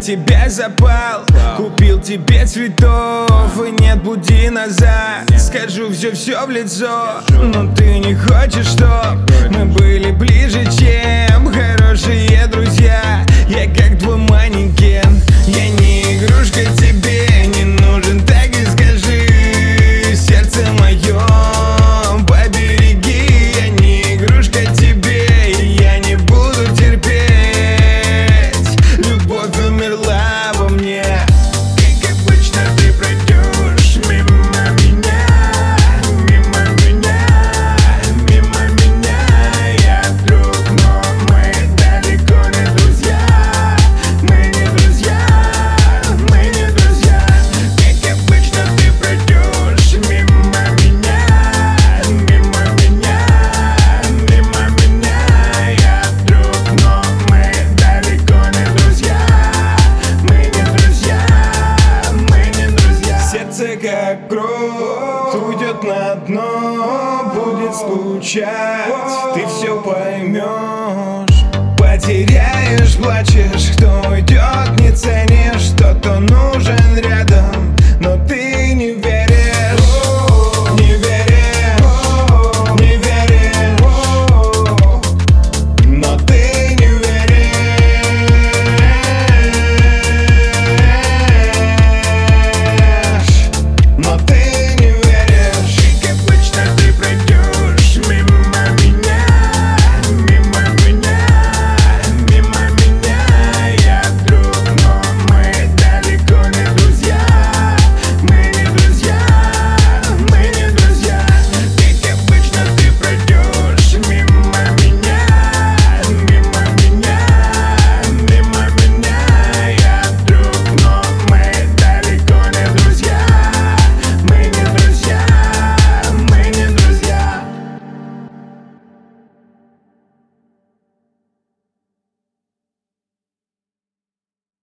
тебя запал, купил тебе цветов, и нет пути назад. Скажу все в лицо, но ты не хочешь, чтоб мы были ближе, чем хорошие друзья. Я как твой манекен, я не игрушка тебе, не нужен, так и скажи. Сердце мое побереги, я не игрушка тебе, и я не буду терпеть. Любовь умерла во мне. Как обычно ты пройдешь мимо меня, мимо меня, мимо меня. Я друг, но мы далеко не друзья. Мы не друзья, мы не друзья. Как обычно ты пройдешь мимо меня, мимо меня, мимо меня. Я друг, но мы далеко не друзья. Мы не друзья, мы не друзья. Сердце как кровь уйдет на дно, будет скучать, ты все поймешь. Потеряешь, плачешь, кто уйдет, не ценишь, тот, кто нужен